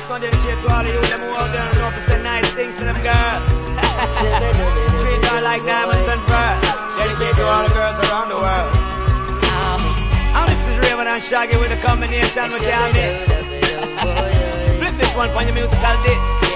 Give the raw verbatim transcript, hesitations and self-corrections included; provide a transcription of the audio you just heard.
This one dedicated to all of you them who out there and know to say nice things to them girls. Treat her like diamonds and pearls. Dedicated to all the girls around the world. And this is Raven and Shaggy with a combination we can't miss. Flip this one for your musical disc.